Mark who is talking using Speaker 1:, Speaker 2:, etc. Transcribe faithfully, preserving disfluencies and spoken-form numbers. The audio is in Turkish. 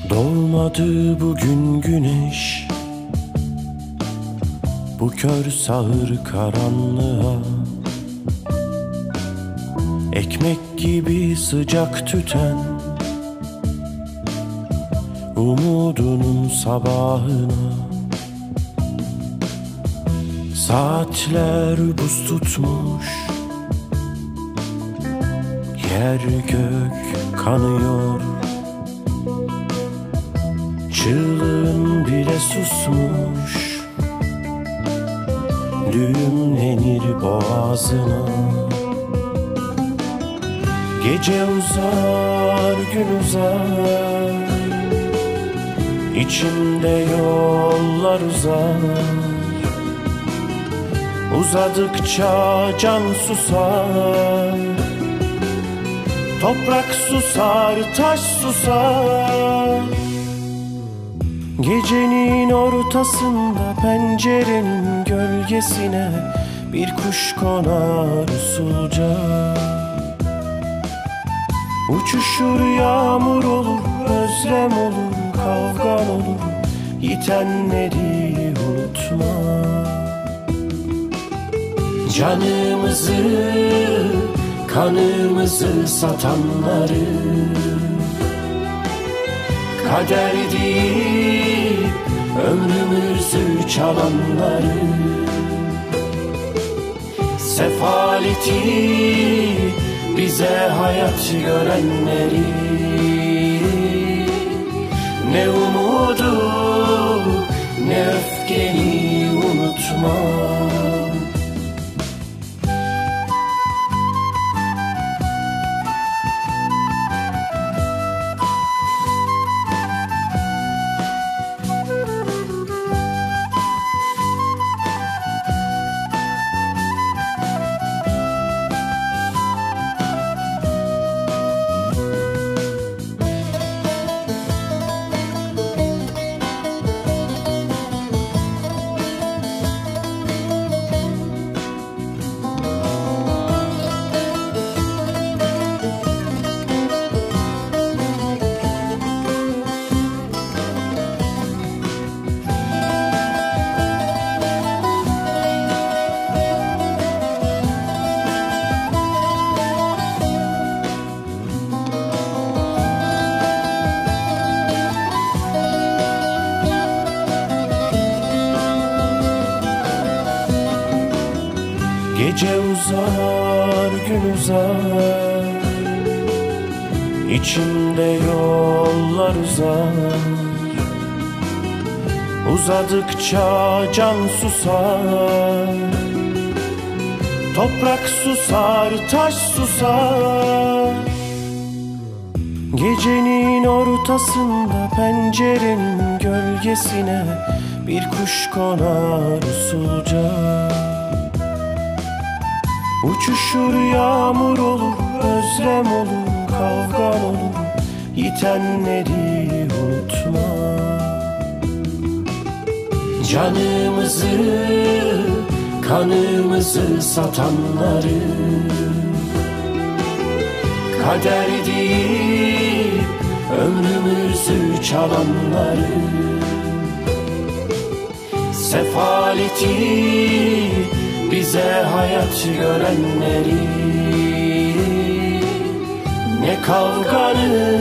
Speaker 1: Doğmadı bugün güneş, bu kör sağır karanlığa. Ekmek gibi sıcak tüten umudunun sabahına. Saatler buz tutmuş, yer gök kanıyor. Çığlığın bile susmuş, düğümlenir boğazına. Gece uzar, gün uzar, İçimde yollar uzar. Uzadıkça can susar, toprak susar, taş susar. Gecenin ortasında pencerenin gölgesine bir kuş konar usulca. Uçuşur, yağmur olur, özlem olur, kavgan olur. Yitenleri unutma. Canımızı, kanımızı satanları, kader deyip ömrümüzü çalanları, sefaleti bize hayat görenleri, ne umudu ne öfkeni unutma. Gece uzar, gün uzar, İçimde yollar uzar. Uzadıkça can susar, toprak susar, taş susar. Gecenin ortasında pencerenin gölgesine bir kuş konar usulca. Uçuşur, yağmur olur, özlem olur, kavgan olur. Yitenleri unutma. Canımızı, kanımızı satanları, kader deyip ömrümüzü çalanları, sefaleti bize hayat görenleri, ne kavganı